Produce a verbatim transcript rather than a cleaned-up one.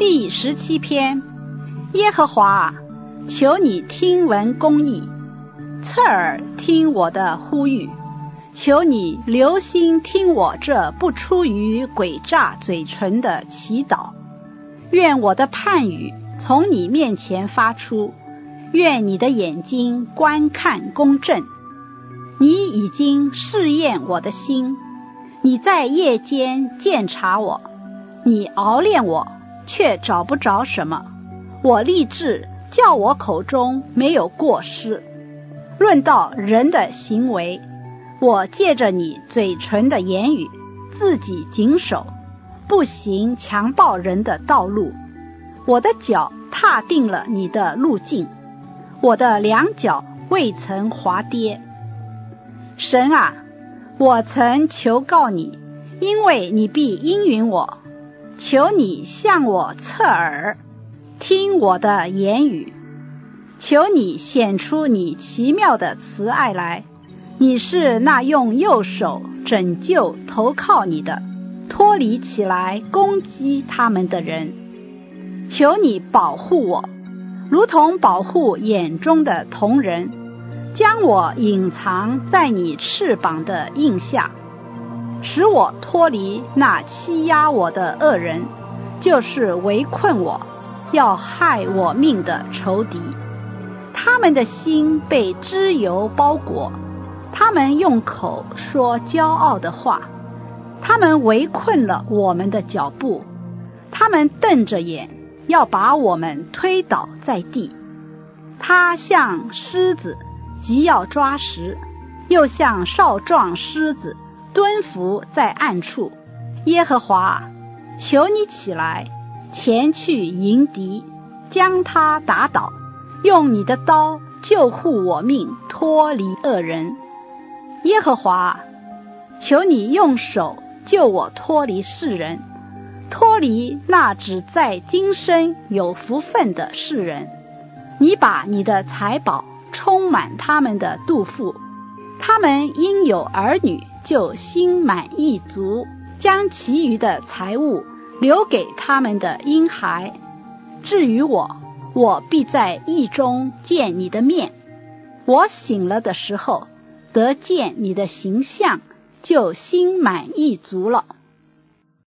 第十七篇，耶和华，求你听闻公义，侧耳听我的呼吁，求你留心听我这不出于诡诈嘴唇的祈祷。愿我的判语从你面前发出，愿你的眼睛观看公正。你已经试验我的心，你在夜间鉴察我，你熬炼我，却找不着什么。我立志叫我口中没有过失。论到人的行为，我借着你嘴唇的言语，自己谨守，不行强暴人的道路。我的脚踏定了你的路径，我的两脚未曾滑跌。神啊，我曾求告你，因为你必应允我。求你向我侧耳，听我的言语。求你显出你奇妙的慈爱来。你是那用右手拯救投靠你的，脱离起来攻击他们的人。求你保护我，如同保护眼中的瞳人，将我隐藏在你翅膀的印下，使我脱离那欺压我的恶人，就是围困我，要害我命的仇敌。他们的心被脂油包裹，他们用口说骄傲的话，他们围困了我们的脚步，他们瞪着眼，要把我们推倒在地。他像狮子，急要抓食，又像少壮狮子，蹲伏在暗处。耶和华，求你起来，前去迎敌，将他打倒，用你的刀救护我命，脱离恶人。耶和华，求你用手救我脱离世人，脱离那只在今生有福分的世人。你把你的财宝充满他们的肚腹，他们因有儿女就心满意足，将其余的财物留给他们的婴孩。至于我，我必在义中见你的面。我醒了的时候，得见你的形象，就心满意足了。